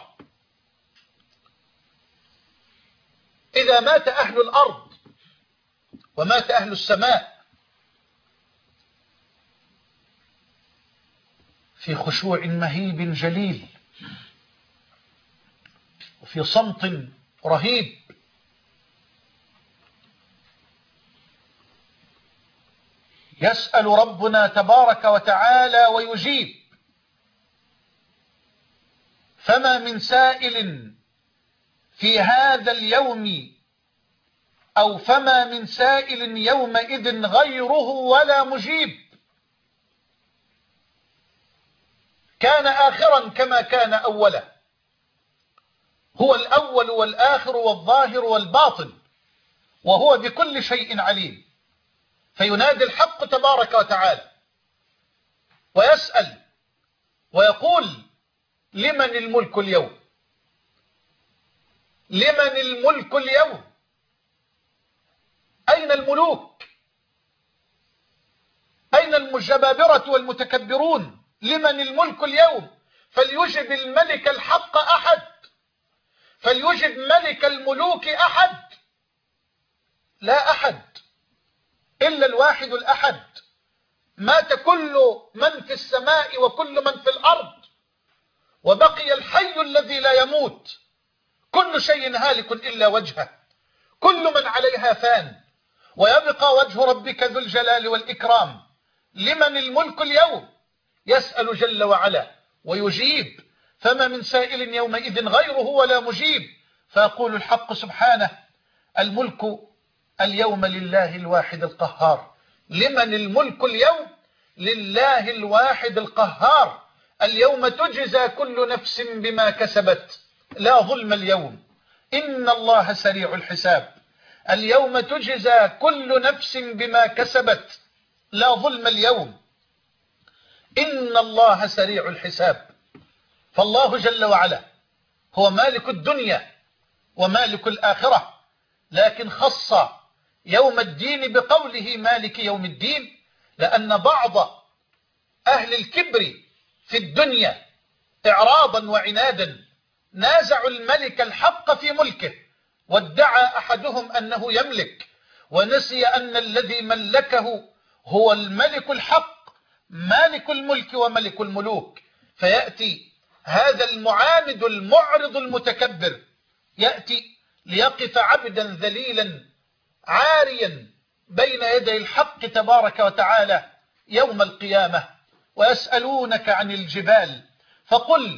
إذا مات أهل الأرض ومات أهل السماء في خشوع مهيب جليل وفي صمت رهيب، يسأل ربنا تبارك وتعالى ويجيب. فما من سائل في هذا اليوم أو فما من سائل يومئذ غيره ولا مجيب. كان آخرا كما كان أولا، هو الأول والآخر والظاهر والباطن، وهو بكل شيء عليم. فينادي الحق تبارك وتعالى ويسأل ويقول: لمن الملك اليوم؟ لمن الملك اليوم؟ أين الملوك؟ أين المجبابرة والمتكبرون؟ لمن الملك اليوم؟ فليجب الملك الحق أحد؟ فليجب ملك الملوك أحد؟ لا أحد إلا الواحد الأحد. مات كل من في السماء وكل من في الأرض، وبقي الحي الذي لا يموت. كل شيء هالك إلا وجهه، كل من عليها فان، ويبقى وجه ربك ذو الجلال والإكرام. لمن الملك اليوم؟ يسأل جل وعلا ويجيب. فما من سائل يومئذ غيره ولا مجيب. فيقول الحق سبحانه: الملك اليوم لله الواحد القهار. لمن الملك اليوم؟ لله الواحد القهار. اليوم تجزى كل نفس بما كسبت لا ظلم اليوم، إن الله سريع الحساب. اليوم تجزى كل نفس بما كسبت لا ظلم اليوم، إن الله سريع الحساب. فالله جل وعلا هو مالك الدنيا ومالك الآخرة، لكن خص يوم الدين بقوله مالك يوم الدين، لأن بعض أهل الكبر في الدنيا إعراضا وعنادا نازعوا الملك الحق في ملكه، وادعى أحدهم أنه يملك، ونسي أن الذي ملكه هو الملك الحق، مالك الملك وملك الملوك. فيأتي هذا المعاند المعرض المتكبر، يأتي ليقف عبدا ذليلا عاريا بين يدي الحق تبارك وتعالى يوم القيامة. ويسألونك عن الجبال فقل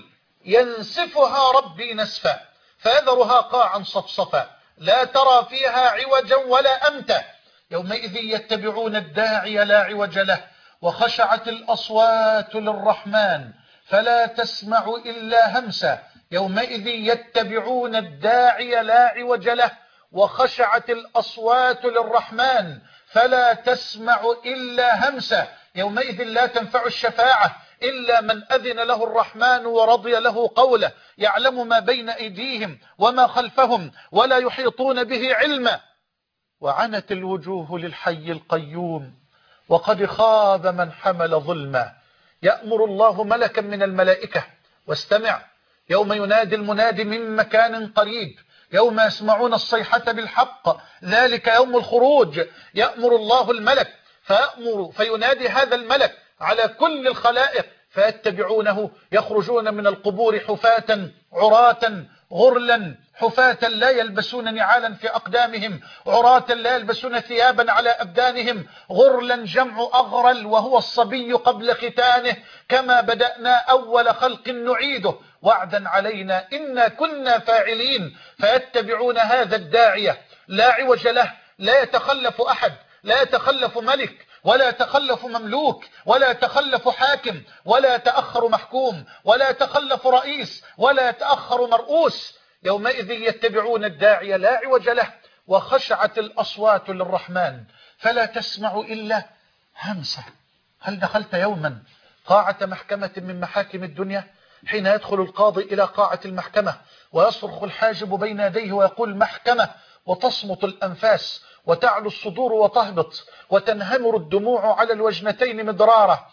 ينسفها ربي نسفا فيذرها قاعا صفصفا لا ترى فيها عوجا ولا أمتا. يومئذ يتبعون الداعي لا عوج له وخشعت الأصوات للرحمن فلا تسمع إلا همسا. يومئذ يتبعون الداعي لا عوج له وخشعت الأصوات للرحمن فلا تسمع إلا همسا. يومئذ لا تنفع الشفاعة إلا من أذن له الرحمن ورضي له قوله. يعلم ما بين أيديهم وما خلفهم ولا يحيطون به علما. وعنت الوجوه للحي القيوم وقد خاب من حمل ظلما. يأمر الله ملكا من الملائكة، واستمع يوم ينادي المنادي من مكان قريب، يوم يسمعون الصيحة بالحق ذلك يوم الخروج. يأمر الله الملك فيأمر فينادي هذا الملك على كل الخلائق فيتبعونه، يخرجون من القبور حفاة عراة غرلا حفاة لا يلبسون نعالا في أقدامهم، عراة لا يلبسون ثيابا على أبدانهم، غرلا جمع أغرل وهو الصبي قبل ختانه. كما بدأنا أول خلق نعيده وعدا علينا إنا كنا فاعلين. فيتبعون هذا الداعية لا عوج له، لا يتخلف أحد، لا يتخلف ملك ولا يتخلف مملوك ولا يتخلف حاكم ولا يتأخر محكوم ولا يتخلف رئيس ولا يتأخر مرؤوس. يومئذ يتبعون الداعي لا عوج له وخشعت الأصوات للرحمن فلا تسمع إلا همسة. هل دخلت يوما قاعة محكمة من محاكم الدنيا حين يدخل القاضي إلى قاعة المحكمة ويصرخ الحاجب بين يديه ويقول محكمة، وتصمت الأنفاس وتعلو الصدور وتهبط وتنهمر الدموع على الوجنتين مدرارة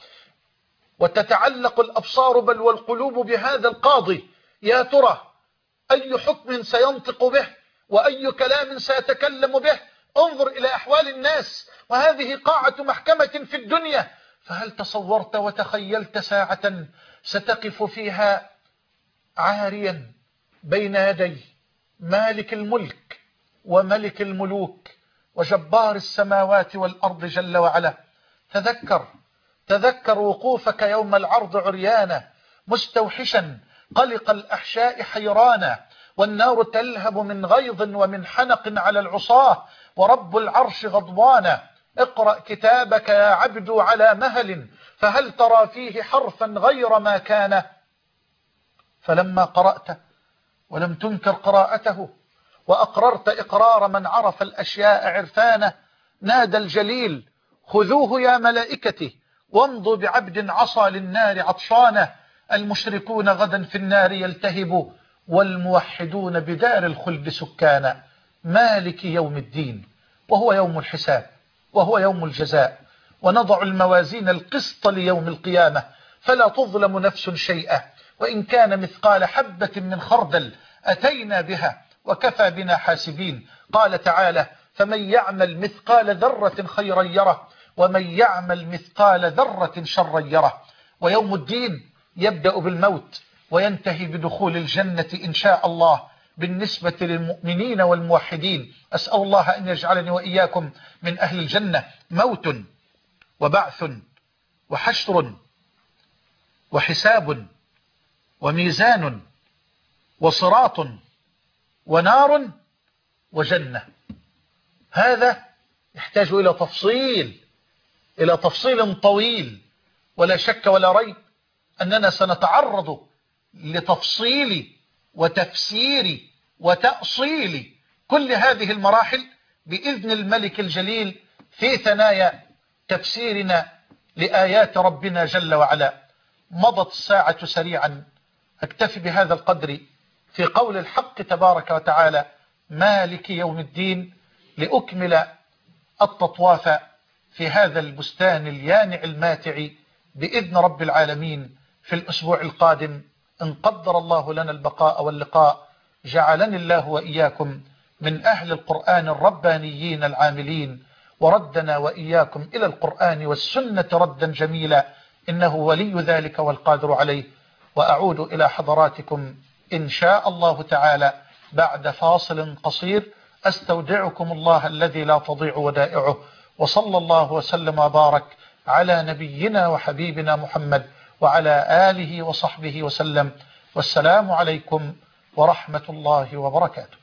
وتتعلق الأبصار بل والقلوب بهذا القاضي؟ يا ترى أي حكم سينطق به وأي كلام سيتكلم به؟ انظر إلى أحوال الناس، وهذه قاعة محكمة في الدنيا. فهل تصورت وتخيلت ساعة ستقف فيها عاريا بين يدي مالك الملك وملك الملوك وجبار السماوات والأرض جل وعلا، تذكر تذكر وقوفك يوم العرض عريانا مستوحشا قلق الأحشاء حيرانا، والنار تلهب من غيظ ومن حنق على العصاة، ورب العرش غضبانا. اقرأ كتابك يا عبد على مهل، فهل ترى فيه حرفا غير ما كان؟ فلما قرأت ولم تنكر قراءته، وأقررت إقرار من عرف الأشياء عرفانه، نادى الجليل: خذوه يا ملائكتي وامضوا بعبد عصى للنار عطشانه. المشركون غدا في النار يلتهبوا، والموحدون بدار الخلد سكانا. مالك يوم الدين، وهو يوم الحساب، وهو يوم الجزاء، ونضع الموازين القسط ليوم القيامة، فلا تظلم نفس شيئا، وإن كان مثقال حبة من خردل أتينا بها وكفى بنا حاسبين. قال تعالى: فمن يعمل مثقال ذرة خيرا يره، ومن يعمل مثقال ذرة شرا يره. ويوم الدين يبدأ بالموت وينتهي بدخول الجنة إن شاء الله بالنسبة للمؤمنين والموحدين. أسأل الله أن يجعلني وإياكم من أهل الجنة. موت وبعث وحشر وحساب وميزان وصراط ونار وجنة. هذا يحتاج إلى تفصيل إلى تفصيل طويل، ولا شك ولا ريب أننا سنتعرض لتفصيل وتفسير وتأصيل كل هذه المراحل بإذن الملك الجليل في ثنايا تفسيرنا لآيات ربنا جل وعلا. مضت الساعة سريعا، أكتفي بهذا القدر في قول الحق تبارك وتعالى: مالك يوم الدين، لأكمل التطواف في هذا البستان اليانع الماتع بإذن رب العالمين في الأسبوع القادم، إن قدر الله لنا البقاء واللقاء. جعلني الله وإياكم من أهل القرآن الربانيين العاملين، وردنا وإياكم إلى القرآن والسنة ردا جميلا، إنه ولي ذلك والقادر عليه. وأعود إلى حضراتكم إن شاء الله تعالى بعد فاصل قصير. أستودعكم الله الذي لا تضيع ودائعه، وصلى الله وسلم وبارك على نبينا وحبيبنا محمد وعلى آله وصحبه وسلم. والسلام عليكم ورحمة الله وبركاته.